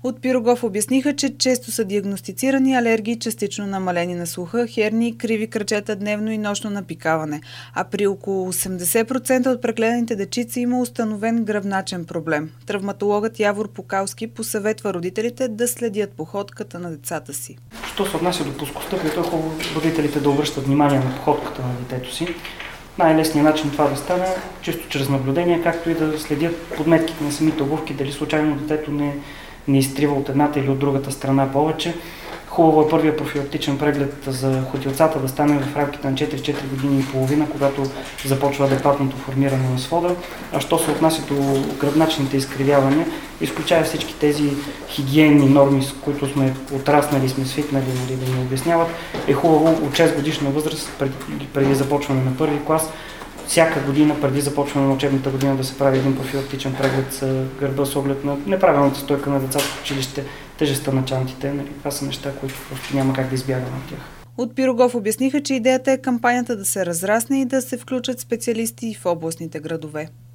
От Пирогов обясниха, че често са диагностицирани алергии, частично намалени на слуха, херни, криви крачета дневно и нощно напикаване. А при около 80% от прегледаните дечица има установен гръбначен проблем. Травматологът Явор Покалски посъветва родителите да следят походката на децата си. Що се отнася до плоскостъпието, е хубаво родителите да обръщат внимание на походката на детето си. Най-лесният начин това да стане чисто чрез наблюдение, както и да следят подметките на самите обувки, дали случайно детето не изтрива от едната или от другата страна повече. Хубаво е първият профилактичен преглед за ходилцата да стане в рамките на 4 години и половина, когато започва адекватното формиране на свода. А що се отнася до гръбначните изкривявания, изключая всички тези хигиенни норми, с които сме отраснали, сме свикнали да ни обясняват, е хубаво от 6 годишна възраст, преди започване на първи клас, всяка година, преди започване на учебната година, да се прави един профилактичен преглед за гърба с оглед на неправилната стойка на децата в училище, тежестта на чантите. Това са неща, които просто няма как да избягаме от тях. От Пирогов обясниха, че идеята е кампанията да се разрасне и да се включат специалисти в областните градове.